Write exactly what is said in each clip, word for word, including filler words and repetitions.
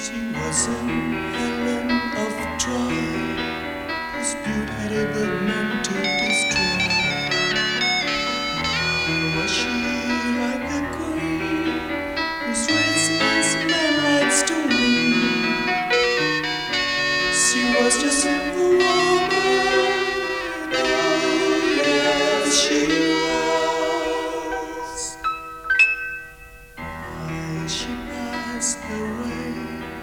She wasn't Helen of Troy, whose beauty but meant to destroy. Nor was she like a queen, whose richness man likes to win. She was just a simple woman, oh yes she was. Why she passed away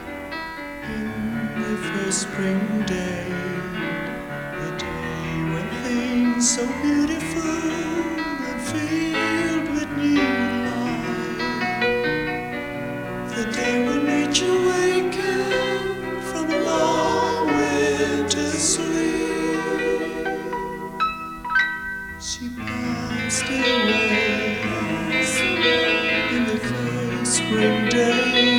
in the first spring day, the day when things so beautiful and filled with new life, the day when nature wakened from a long winter sleep. She passed away in the first spring day.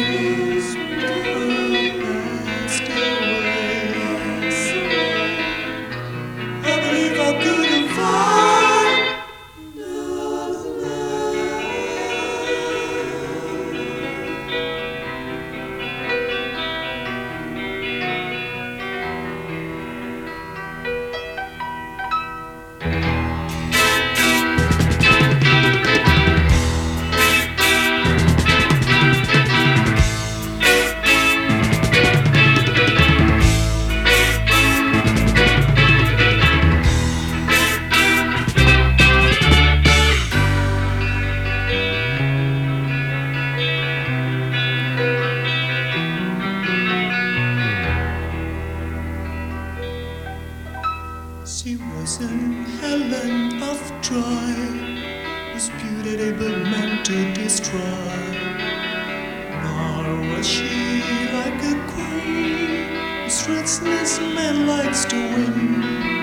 She wasn't Helen of Troy, whose beauty but meant to destroy. Nor was she like a queen, whose richness man likes to win.